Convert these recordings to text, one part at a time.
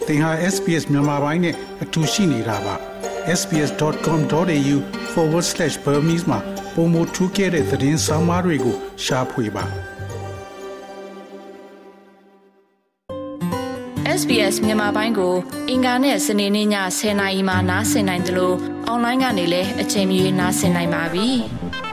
သင်ဟာ SPS မြန်မာပိုင်းနဲ့အတူရှိနေတာပါ sbs.com.au/Burmese မှာပုံမထူးခဲ့တဲ့သတင်းစာမားတွေကိုရှားဖွေပါ SBS မြန်မာပိုင်းကိုအင်ကာနဲ့စနေနေ့ည10:00နာရီမှနားဆင်နိုင်တယ်လို့အွန်လိုင်းကနေလည်းအချိန်မီနားဆင်နိုင်ပါပြီ။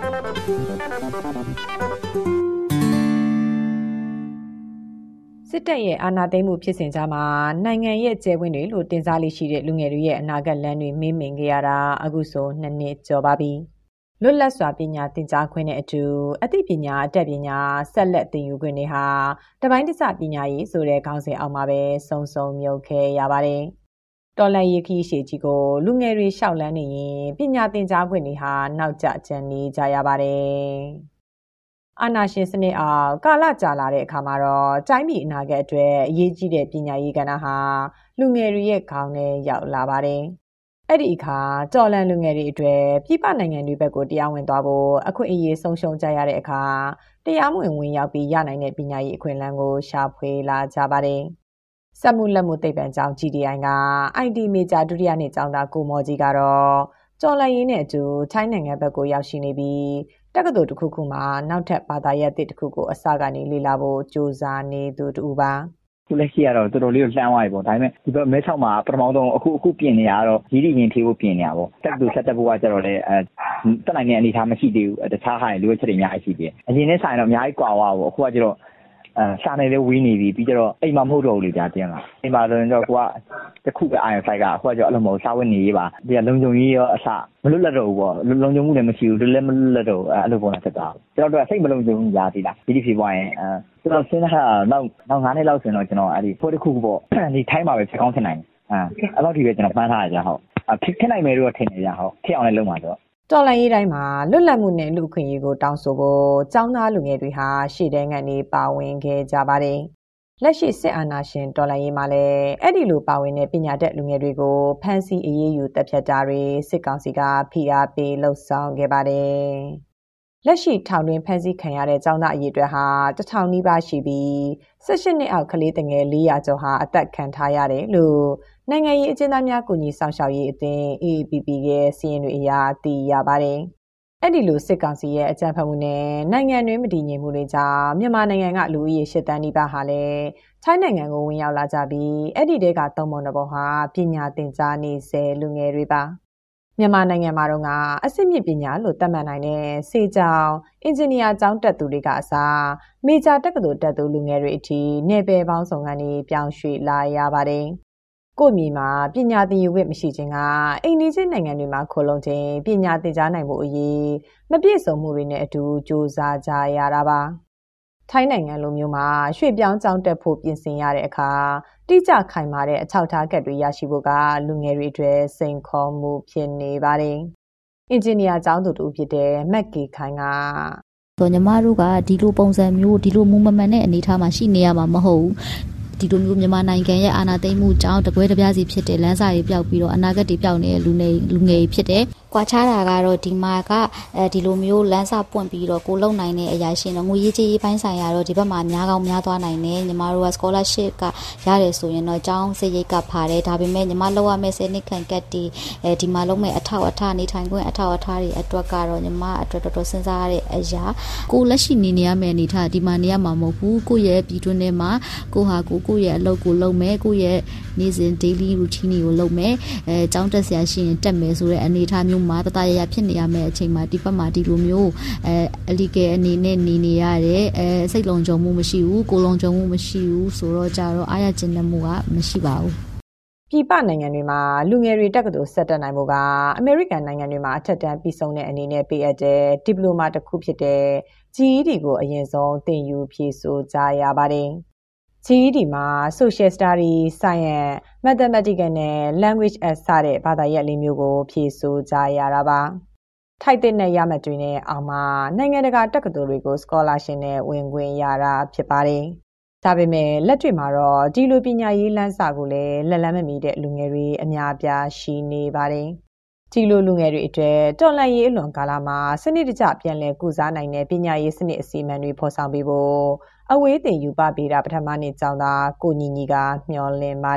စစ်တပ်ရဲ့အာဏာသိမ်းမှုဖြစ်စဉ်ကြားမှာနိုင်ငံရဲ့ကျယ်ဝန်းတွေလို့တင်စားလေးရှိတဲ့လူငယ်တွေရဲ့အနာဂတ်လမ်းတွေမေးမြင်ခဲ့ရတာအခုဆို2နှစ်ကျော်ပါပြီ။လွတ်လပ်စွာပညာသင်ကြားခွင့်နဲ့အတူအသိပညာအတတ်ပညာဆက်လက်သင်ယူခွင့်တွေဟာတပိုင်းတစပညာရေးဆိုတဲ့ခေါင်းစဉ်အောက်မှာပဲစုံမြုပ်ခဲ့ရပါတယ်။တော်လှန်ရေးခရီးရှည်ကြီးကိုလူငယ်တွေရှောက်လန်းနေရင်ပညာသင်ကြားခွင့်တွေဟာနောက်ကျကျန်နေကြရပါတယ်။အာဏာရှင်စနစ်အောက်ကာလကြာလာတဲ့အခါမှာတော့တိုင်းပြည်အနာဂတ်အတွက်အရေးကြီးတဲ့ပညာရေးကဏ္ဍဟာလူငယ်တွေရဲ့ခေါင်းထဲရောက်လာပါတယ်။အဲ့ဒီအခါတော်လှန်လူငယ်တွေအတွက်ပြည်ပနိုင်ငံတွေဘက်ကိုတရားဝင်သွားဖို့အခွင့်အရေးဆုံးရှုံးကြရတဲ့အခါတရားမဝင်ရောက်ပြီးရနိုင်တဲ့ပညာရေးအခွင့်အလမ်းကိုရှာဖွေလာကြပါတယ်။စက်မှုလက်မှုသိပ္ပံကျောင်း GTI က IT မေဂျာဒုတိယနှစ်ကျောင်းသားကိုမော်ကြီးကတော့တော်လှန်ရေးနဲ့အတူထိုင်းနိုင်ငံဘက်ကိုရောက်ရှိနေပြီးတက္ကသိုလ်တစ်ခုခုမှာနောက်ထပ်ဘာသာရပ်တစ်ခုကိုအစကနေလေ့လာဖို့ကြိုးစားနေသူတူပါခုလက်ရှိကတော့တော်တော်လေးကိုလှမ်းသွားပြီပေါ့ဒါပေမဲ့ဒီဘက်မဲဆောက်မှာပထမဆုံးအခုပြင်နေရတော့ရည်ရည်ရင်ထေးဖို့ပြင်နေရပေါ့တက္ကသိုလ်ဆက်တက်ဖို့ကကျတော့လေတက်နိုင်တဲ့အနေအထားမရှိသေးဘူးတခြားဟာတွေလိုအပ်ချက်တွေအများကြီးရှိသေးတယ်အရင်နဲ့ဆိုင်တော့အများကြီးကွာသွားပေါ့အခုကကျတော့စာနေလေးဝီးနေပြီပြီးကြတော့အိမ်မှာမဟုတ်တော့ဘူးလေကြာတင်းလာအိမ်မှာဆိုရင်တော့ကိုကတစ်ခုပဲအာရုံစိုက်ကအခုကကျတော့အဲ့လိုမဟုတ်စာဝတ်နေရေးပါဒီကလုံခြုံရေးရောအစမလွတ်လပ်တော့ဘူးပေါ့လုံခြုံမှုလည်းမရှိဘူးလည်းမလွတ်လပ်တော့အဲ့လိုပုံစံဖြစ်သွားကျွန်တော်တို့ကစိတ်မလုံခြုံဘူးညာသေးလားဒီဖြစ်သွားရင်ကျွန်တော်စဉ်းစားတာနောက်9နှစ်လောက်ဆိုရင်တော့ကျွန်တော်အဲ့ဒီဖိုးတစ်ခုပေါ့ဒီထိုင်းမှာပဲဖြစ်ကောင်းဖြစ်နိုင်တယ်အဲ့လောက်ဒီပဲကျွန်တော်ပန်းထားရကြဟုတ်ဖြစ်နိုင်မယ်လို့ထင်နေကြဟုတ်ဖြစ်အောင်လည်းလုပ်မှာတော့တော်လှန်ရေးတိုင်းမှာလွတ်လပ်မှုနဲ့လူ့အခွင့်အရေးကိုတောင်းဆိုဖို့ကျောင်းသားလူငယ်တွေဟာရှေ့တန်းကနေပါဝင်ခဲ့ကြပါတယ်။လက်ရှိစစ်အာဏာရှင်တော်လှန်ရေးမှာလည်းအဲ့ဒီလိုပါဝင်တဲ့ပညာတတ်လူငယ်တွေကိုဖမ်းဆီးအရေးယူတပ်ဖြတ်တာတွေစစ်ကောင်စီကဖိအားပေးလှုပ်ဆောင်ခဲ့ပါတယ်။လက်ရှိထောင်တွင်ဖမ်းဆီးခံရတဲ့ကျောင်းသားအရေအတွက်ဟာ1000နီးပါးရှိပြီး18နှစ်အောက်ကလေးငယ်400ကျော်ဟာအသက်ခံထားရတယ်လို့နိုင်ငံရေးအကျဉ်းသားများကူညီဆောင်ရှောက်ရေးအသင်း AAPP ရဲ့စီရင်တွေအရသိရပါတယ်။အဲ့ဒီလိုစစ်ကောင်စီရဲ့အကြမ်းဖက်မှုနဲ့နိုင်ငံတွင်းမတည်ငြိမ်မှုတွေကြောင့်မြန်မာနိုင်ငံကလူဦးရေ8 သန်းနီးပါးဟာလည်းထိုင်းနိုင်ငံကိုဝင်ရောက်လာကြပြီးအဲ့ဒီတဲက3ပုံ2ပုံဟာပညာသင်ကြားနေဆဲလူငယ်တွေပါ။မြန်မာနိုင်ငံမှာတော့ကအဆင့်မြင့်ပညာလို့သတ်မှတ်နိုင်တဲ့စေကျောင်းအင်ဂျင်နီယာကျောင်းတက်သူတွေကအစားမေဂျာတက္ကသိုလ်တက်သူလူငယ်တွေအထိနယ်ပယ်ပေါင်းစုံကနေပြောင်းရွှေ့လာရပါတယ်။ကိုယ့်မြေမှာပညာသင်ယူခွင့်မရှိခြင်းကအိမ်နီးချင်းနိုင်ငံတွေမှာခိုလုံခြင်းပညာသင်ကြားနိုင်ဖို့အရေးမပြည့်စုံမှုတွေနဲ့အတူစ조사ကြရတာပါထိုင်းနိုင်ငံလိုမျိုးမှာရွှေ့ပြောင်းကျောင်းတက်ဖို့ပြင်ဆင်ရတဲ့အခါတိကျခိုင်မာတဲ့အထောက်အထားကတ်တွေရရှိဖို့ကလူငယ်တွေအတွက်စိန်ခေါ်မှုဖြစ်နေပါတယ်အင်ဂျင်နီယာကျောင်းသူတူဖြစ်တဲ့မက်ကီခိုင်ကဆိုညီမတို့ကဒီလိုပုံစံမျိုးဒီလိုမူမမှန်တဲ့အနေအထားမှာရှိနေရမှာမဟုတ်ဘူးဒီလိုမျိုးမြန်မာနိုင်ငံရဲ့အာဏာသိမ်းမှုကြောင့်တပွဲတပြားစီဖြစ်တဲ့လမ်းစာတွေပျောက်ပြီးတော့အနာဂတ်တွေပျောက်နေတဲ့လူငယ်ဖြစ်တယ်။ကွာခြားတာကတော့ဒီမှာကဒီလိုမျိုးလမ်းစာပွင့်ပြီးတော့ကိုလုံနိုင်တဲ့အရာရှင်တော့ငွေရေးကြေးရေးပိုင်းဆိုင်ရာတော့ဒီဘက်မှာများကောင်းများသွားနိုင်တယ်။ညီမတို့က scholarship ကရတယ်ဆိုရင်တော့ကျောင်းစရိတ်ကဖာတယ်။ဒါပေမဲ့ညီမလောက်ရမယ့်10နှစ်ခန့်ကတ်တီဒီမှာလုံးမဲ့အထောက်အထားနေထိုင်ခွင့်အထောက်အထားတွေအတွက်ကတော့ညီမအတွက်တော်တော်စဉ်းစားရတဲ့အရာကိုလက်ရှိနေရမယ့်အနေထားဒီမှာနေရမှာမဟုတ်ဘူး။ကိုယ့်ရဲ့ပြည်တွင်းထဲမှာကိုဟာကိုယ့်ရဲ့အလုပ်ကိုလုပ်မယ်ကိုယ့်ရဲ့နေ့စဉ် daily routine ကိုလုပ်မယ်ကျောင်းတက်ဆရာရှိရင်တက်မယ်ဆိုတဲ့အနေအထားမျိုးမှာတတရရဖြစ်နေရမယ့်အချိန်မှာဒီဘက်မှာဒီလိုမျိုးအလီကဲအနေနဲ့နေရတယ်စိတ်လုံခြုံမှုမရှိဘူးကိုယ်လုံခြုံမှုမရှိဘူးဆိုတော့ကြတော့အားရကျဉ်းမှုကမရှိပါဘူးပြည်ပနိုင်ငံတွေမှာလူငယ်တွေတက္ကသိုလ်ဆက်တက်နိုင်မှုကအမေရိကန်နိုင်ငံတွေမှာအထက်တန်းပြီးဆုံးတဲ့အနေနဲ့ပေးအပ်တဲ့ဒီပလိုမာတစ်ခုဖြစ်တဲ့ GED ကိုအရင်ဆုံးသင်ယူဖြည့်ဆို့ကြရပါတယ်GED မှာ Social Studies, Science, Mathematics နဲ့ Language Arts စတဲ့ဘာသာရပ်လေးမျိုးကိုဖြည့်ဆို့ကြရတာပါ။ထိုက်တဲ့နဲ့ရမှတ်တွေနဲ့အောင်မှနိုင်ငံတကာတက္ကသိုလ်တွေကို Scholarship နဲ့ဝင်ခွင့်ရတာဖြစ်ပါတယ်။ဒါပေမဲ့လက်တွေ့မှာတော့ဒီလိုပညာရေးလမ်းစာကိုလည်းလက်လန်းမမီတဲ့လူငယ်တွေအများအပြားရှိနေပါတယ်။ဒီလိုလူငယ်တွေအတွက်တော်လှန်ရေးအလွန်ကာလမှာစနစ်တကျပြန်လည်ကုစားနိုင်တဲ့ပညာရေးစနစ်အစီအမံတွေဖော်ဆောင်ပေးဖို့အဝေးသင်ယူပပေးတာပထမနှစ်ကျောင်းသားကိုညီညီကမျှော်လင့်ပါတယ်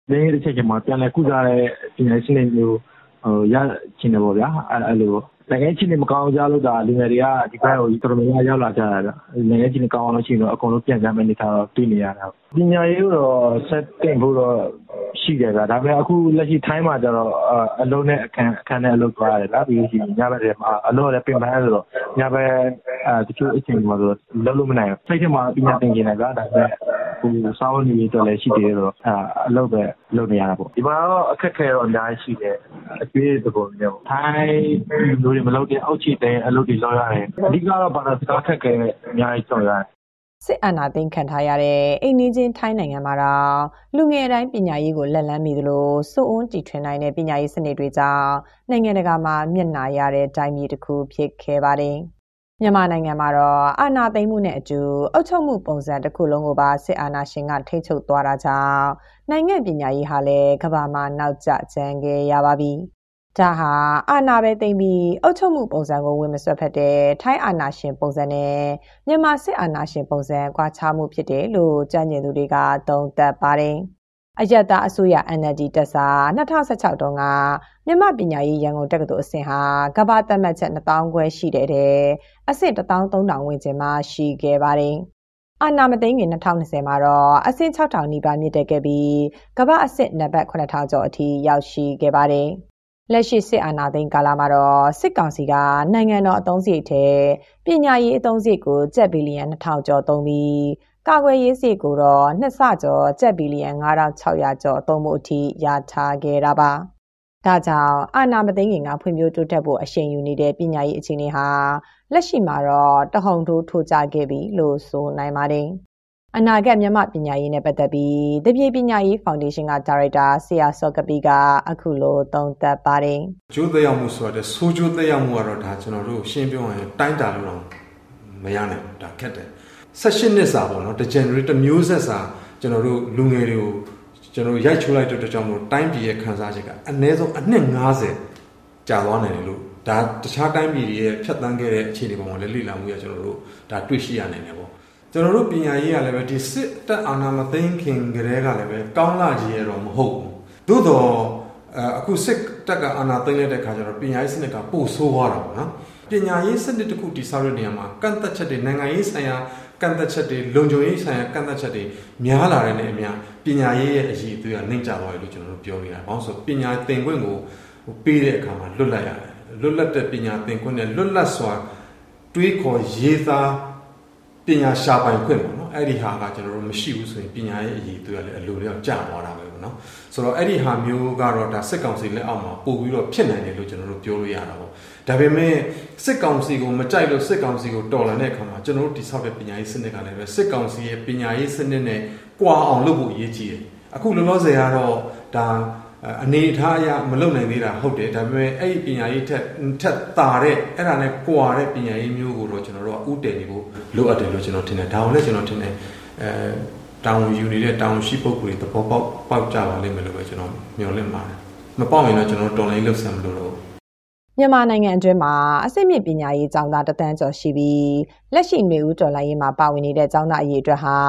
လည်းတစ်ချက်ချင်းမှာပြန်လဲကုစားတဲ့ပညာရေးစနစ်မျိုးရချင်တယ်ပေါ့ဗျာအဲ့လိုနိုင်ငံချင်းတွေမကောင်းကြလို့ဒါလူငယ်တွေကဒီဘက်ကိုတော်တော်များများရောက်လာကြတာဗျနိုင်ငံချင်းတွေကောင်းအောင်လို့ရှိရင်တော့အကုန်လုံးပြန်ကြမယ်နေထားတော့တွေ့နေရတာပညာရေးတော့ဆက်တင်ဖို့တော့ရှိတယ်ဗျဒါပေမဲ့အခုလက်ရှိထိုင်းမှာကျတော့အလုံးနဲ့အခန်းနဲ့အလုပ်သွားရတယ်ဗျပြီးရှိညဘက်တွေမှာအလုပ်လည်းပြင်ပန်းဆိုတော့ညဘက်တချို့အချိန်မှာဆိုလုံးလို့မနိုင်ဘူးစိတ်ထဲမှာပညာသင်ကျင်တယ်ဗျဒါပေမဲ့စောင်းနေတော့လည်းရှိသေးတယ်ဆိုတော့အလုပ်ပဲလုပ်နေရတာပေါ့ဒီမှာတော့အခက်ခဲတော့အများကြီးရှိတယ်အကျွေးသဘောမျိုးထိုင်းလူတွေမလုပ်တဲ့အောက်ခြေတဲ့အလုပ်တွေလုပ်ရတယ်အဓိကတော့ဘာသာစကားခက်ခဲအများကြီးကြောက်ရတယ်စစ်အာဏာသိမ်းခံထားရတဲ့အိမ်နီးချင်းထိုင်းနိုင်ငံမှာတော့လူငယ်တိုင်းပညာရေးကိုလက်လန်းမိသလိုစိုးအုံးတီထွင်နိုင်တဲ့ပညာရေးစနစ်တွေကြောင့်နိုင်ငံတကာမှာမျက်နှာရတဲ့တိုင်းပြည်တစ်ခုဖြစ်ခဲ့ပါတယ်။မြန်မာနိုင်ငံမှာတော့အာဏာသိမ်းမှုနဲ့အတူအုပ်ချုပ်မှုပုံစံတစ်ခုလုံးကိုပါစစ်အာဏာရှင်ကထိန်းချုပ်သွားတာကြောင့်နိုင်ငံပညာရေးဟာလည်းကမ္ဘာမှာနောက်ကျကျန်ခဲ့ရပါပြီ။ဒါဟာအာဏာပဲသိမ်းပြီးအုပ်ချုပ်မှုပုံစံကိုဝင်မစွက်ဖက်တဲ့ထိုင်းအာဏာရှင်ပုံစံနဲ့မြန်မာစစ်အာဏာရှင်ပုံစံကွာခြားမှုဖြစ်တယ်လို့ကြံ့ကျင်သူတွေကသုံးသပ်ပါတယ်။အရပ်သားအစိုးရ NLD တက်စာ2016တုန်းကမြန်မာပညာရေးရန်ကုန်တက္ကသိုလ်အဆင့်ဟာကမ္ဘာသတ်မှတ်ချက်2000ခွဲရှိတဲ့အဆင့်13000ဝန်းကျင်မှာရှိခဲ့ပါတယ်။အာဏာမသိမ်းခင်2020မှာတော့အဆင့်6000နီးပါးမြင့်တက်ခဲ့ပြီးကမ္ဘာအဆင့်နံပါတ်9000ကျော်အထိရောက်ရှိခဲ့ပါတယ်။လက်ရှိစစ်အာဏာသိမ်းကာလမှာတော့စစ်ကောင်စီကနိုင်ငံတော်အသုံးစရိတ်ထဲပညာရေးအသုံးစရိတ်ကိုကျပ်ဘီလီယံ2000ကျော်သုံးပြီးကာကွယ်ရေးစရိတ်ကိုတော့2ဆကျော်ကျပ်ဘီလီယံ9600ကျော်သုံးဖို့အထိရထားခဲ့တာပါ။ဒါကြောင့်အာဏာမသိမ်းခင်ကဖွံ့ဖြိုးတိုးတက်ဖို့အရှိန်ယူနေတဲ့ပညာရေးအခြေအနေဟာလက်ရှိမှာတော့တဟုန်ထိုးထိုးကျခဲ့ပြီလို့ဆိုနိုင်ပါတယ်။အနာဂတ်မြန်မာပညာရေးနဲ့ပတ်သက်ပြီးတပြေပညာရေးဖောင်ဒေးရှင်းကဒါရိုက်တာဆရာစောကပီကအခုလိုသုံးသပ်ပါတယ်။ကျိုးသက်ရောက်မှုဆိုတဲ့ဆိုးကျိုးသက်ရောက်မှုကတော့ဒါကျွန်တော်တို့ရှင်းပြောရင်တိုင်းတာလို့တော့မရနိုင်ဘူးဒါခက်တယ်။18နှစ်စာပေါ့နော် degenerate မျိုးဆက်စာကျွန်တော်တို့လူငယ်တွေကိုကျွန်တော်ရိုက်ချိုးလိုက်တဲ့အတွက်ကြောင့်မို့တိုင်းပြည်ရဲ့ခန်းစားချက်ကအနည်းဆုံးအနှစ်90ကြာသွားနိုင်တယ်လို့ဒါတခြားတိုင်းပြည်တွေရဲ့ဖြတ်သန်းခဲ့တဲ့အခြေအနေပေါ်မှာလည်းလေ့လာမှုရကျွန်တော်တို့ဒါတွေ့ရှိရနိုင်တယ်ပေါ့ကျွန်တော်တို့ပညာရေးကလည်းပဲဒီစစ်တပ်အာဏာမသိမ်းခင်ကတည်းကလည်းပဲကောင်းလာကြီးရတော့မဟုတ်ဘူးသို့တော့အခုစစ်တပ်ကအာဏာသိမ်းလိုက်တဲ့ခါကျတော့ပညာရေးစနစ်ကပို့ဆိုးသွားတာပေါ့နော်ပညာရေးစနစ်တစ်ခုတည်ဆောက်တဲ့နေရာမှာကန့်သက်ချက်တွေနိုင်ငံရေးဆိုင်ရာကန့်သက်ချက်တွေလုံခြုံရေးဆိုင်ရာကန့်သက်ချက်တွေများလာတဲ့နေအများပညာရေးရဲ့အရေးအသွေးကနှိမ့်ကျသွားတယ်လို့ကျွန်တော်တို့ပြောနေတာ။ဘာလို့ဆိုပညာသင်ခွင့်ကိုပေးတဲ့အခါမှာလွတ်လပ်ရတယ်။လွတ်လပ်တဲ့ပညာသင်ခွင့်နဲ့လွတ်လပ်စွာတွေးခေါ်ရေးသားပညာရှာပိုင်ခွင့်ပေါ့နော်အဲ့ဒီဟာကကျွန်တော်တို့မရှိဘူးဆိုရင်ပညာရဲ့အရေးအသွေးကလည်းအလိုလျောက်ကျသွားတာပဲပေါ့နော်ဆိုတော့အဲ့ဒီဟာမျိုးကတော့ဒါစစ်ကောင်စီလက်အောက်မှာပို့ပြီးတော့ဖြစ်နိုင်တယ်လို့ကျွန်တော်တို့ပြောလို့ရတာပေါ့ဒါပေမဲ့စစ်ကောင်စီကိုမကြိုက်လို့စစ်ကောင်စီကိုတော်လှန်တဲ့အခါမှာကျွန်တော်တို့တိဆောက်တဲ့ပညာရေးစနစ်ကလည်းပဲစစ်ကောင်စီရဲ့ပညာရေးစနစ်နဲ့ကွာအောင်လုပ်ဖို့အရေးကြီးတယ်အခုလောလောဆယ်ကတော့ဒါအနေအထားအရမလုပ်နိုင်သေးတာဟုတ်တယ်ဒါပေမဲ့အဲ့ဒီပညာရေးထက်တာတဲ့အဲ့ဒါနဲ့ကွာတဲ့ပညာရေးမျိုးကိုတော့ကျွန်တော်တို့ကဥတည်နေဖို့လိုအပ်တယ်လို့ကျွန်တော်ထင်တယ်ဒါအောင်လည်းကျွန်တော်ထင်တယ်တာဝန်ယူနေတဲ့တာဝန်ရှိပုဂ္ဂိုလ်တွေသဘောပေါက်ကြပါလိမ့်မယ်လို့ပဲကျွန်တော်မျှော်လင့်ပါတယ်မပေါက်ရင်တော့ကျွန်တော်တော်လိုင်းလှုပ်ဆံမလို့တော့မြန်မာနိုင်ငံအတွင်းမှာအဆင့်မြင့်ပညာရေးကျောင်းသားတန်းကျော်ရှိပြီးလက်ရှိနေဦးတော်လိုင်းရေးမှာပါဝင်နေတဲ့ကျောင်းသားအရေအတွက်ဟာ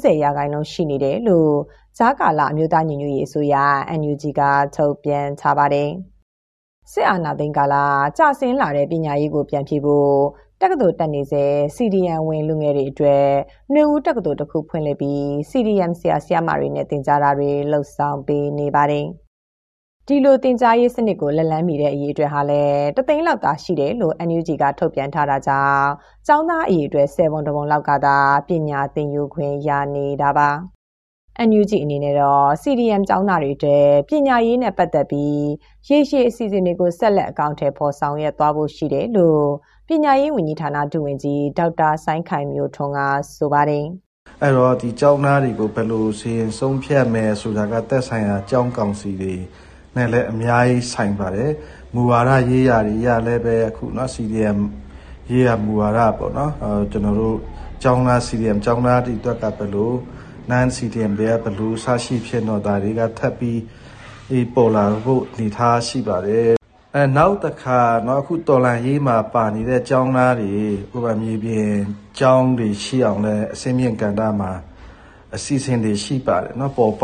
90%ရှိနေတယ်လို့ဈာကာလအမျိုးသားညီညွတ်ရေးအစိုးရ NUG ကထုတ်ပြန်ထားပါတယ်။စစ်အာဏာသိမ်းကာလကျဆင်းလာတဲ့ပညာရေးကိုပြန်ဖြည့်ဖို့တက္ကသိုလ်တက်နေစေ CDM ဝင်လူငယ်တွေအတွက်နှွေဦးတက္ကသိုလ်တစ်ခုဖွင့်လှစ်ပြီး CDM ဆရာဆရာမတွေနဲ့သင်ကြားတာတွေလှုပ်ဆောင်ပေးနေပါတယ်။ဒီလိုသင်ကြားရေးစနစ်ကိုလက်လန်းမီတဲ့အရေးအတွက်ဟာလည်းတသိန်းလောက်သာရှိတယ်လို့ NUG ကထုတ်ပြန်ထားတာကြောင့်ကျောင်းသားအရေးအတွက်7ပုံလောက်သာပညာသင်ယူခွင့်ရနေတာပါ။ NUG အနေနဲ့တော့ CDM ကျောင်းသားတွေအတွက်ပညာရေးနဲ့ပတ်သက်ပြီးရေရှည်အစီအစဉ်တွေကိုဆက်လက်အကောင့်ထဲပေါ်ဆောင်ရွက်သွားဖို့ရှိတယ်လို့ပညာရေးဝန်ကြီးဌာနဒုဝန်ကြီးဒေါက်တာဆိုင်းခိုင်မျိုးထွန်းကဆိုပါတယ်။အဲ့တော့ဒီကျောင်းသားတွေကိုဘယ်လိုစီရင်ဆုံးဖြတ်မယ်ဆိုတာကသက်ဆိုင်ရာကျောင်းကောင်စီတွေနဲ့လည်းအများကြီးဆိုင်ပါတယ်။မူဝါဒရေးရာတွေရလည်းပဲအခုเนาะ CDM ရေးရာမူဝါဒပေါ့เนาะကျွန်တော်တို့ကျောင်းသား CDM ကျောင်းသားတွေအတွက်ကဘယ်လိုnon CDM တွေကဘယ်လိုဆရှိဖြစ်တော့ဒါတွေကထပ်ပြီးပေါ်လာဖို့နေထားရှိပါတယ်နောက်တစ်ခါเนาะအခုတော်လန်ရေးမှာပါနေတဲ့ကျောင်းသားတွေဥပမာမြေပြင်ကျောင်းတွေရှိအောင်လဲအစင်းမြင့်ကန်တာမှာအစီအစဉ်တွေရှိပါတယ်เนาะပေါ်ပေါက်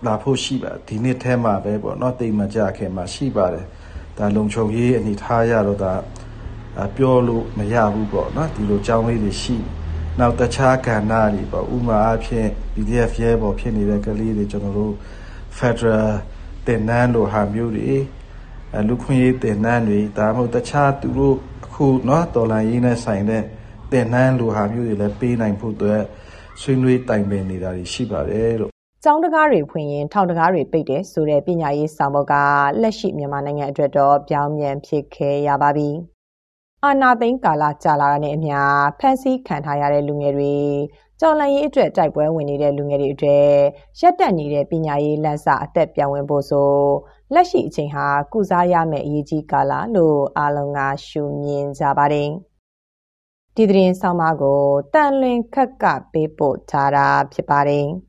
လာဖို့ရှိပါဒီနေ့ထဲမှာပဲပေါ့နော်တိတ်မကြခင်မှာရှိပါတယ်ဒါလုံခြုံရေးအနေထားရတော့ဒါပြောလို့မရဘူးပေါ့နော်ဒီလိုကြောင်းလေးတွေရှိနောက်တခြားကဏ္ဍတွေပေါ့ဥပမာအဖြစ် PDF ရဲပေါ်ဖြစ်နေတဲ့ကလေးတွေကျွန်တော်တို့ Federal တင်နန်းလိုဟာမျိုးတွေလူခွင့်ရေးတင်နန်းတွေဒါမှမဟုတ်တခြားသူတို့အခုနော်တော်လိုင်းရေးနဲ့ဆိုင်တဲ့တင်နန်းလိုဟာမျိုးတွေလည်းပေးနိုင်ဖို့အတွက်ဆွေးနွေးတိုင်ပင်နေတာတွေရှိပါတယ်လို့ကျောင်းတကားတွေဖွင့်ရင်ထောင်တကားတွေပိတ်တယ်ဆိုတဲ့ပညာရေးဆောင်ပုဒ်ကလက်ရှိမြန်မာနိုင်ငံအတွက်တော့ပြောင်းပြန်ဖြစ်ခဲ့ရပါပြီ။အာဏာသိမ်းကာလကြာလာတာနဲ့အမျှဖမ်းဆီးခံထားရတဲ့လူငယ်တွေတော်လှန်ရေးအတွက်တိုက်ပွဲဝင်နေတဲ့လူငယ်တွေအတွက်ရပ်တန့်နေတဲ့ပညာရေးလမ်းစာအသက်ပြောင်းဝင်ဖို့ဆိုလက်ရှိအချိန်ဟာကုစားရမယ့်အရေးကြီးကာလလို့အားလုံးကရှုမြင်ကြပါတယ်။ဒီသတင်းဆောင်မကိုတန်လွင်ခက်ကပေးပို့ထားတာဖြစ်ပါတယ်။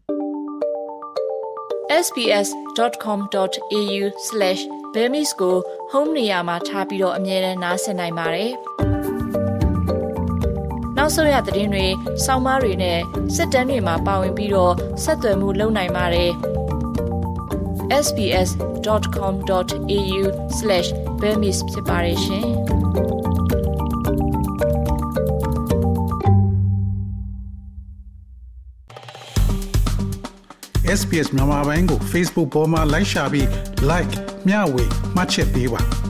sbs.com.au/bemis ကို home နေရာမှာထားပြီးတော့အမြဲတမ်းနားဆင်နိုင်ပါတယ်။နောက်ဆုံးရသတင်းတွေ၊ဆောင်းပါးတွေနဲ့စစ်တမ်းတွေမှာပါဝင်ပြီးတော့ဆက်သွယ်မှုလုပ်နိုင်ပါတယ်။ sbs.com.au/bemis ဖြစ်ပါတယ်ရှင်။ SPS မြန်မာပိုင်းကို Facebook ပေါ်မှာ like ရှာပြီး like မျှဝေမှတ်ချက်ပေးပါ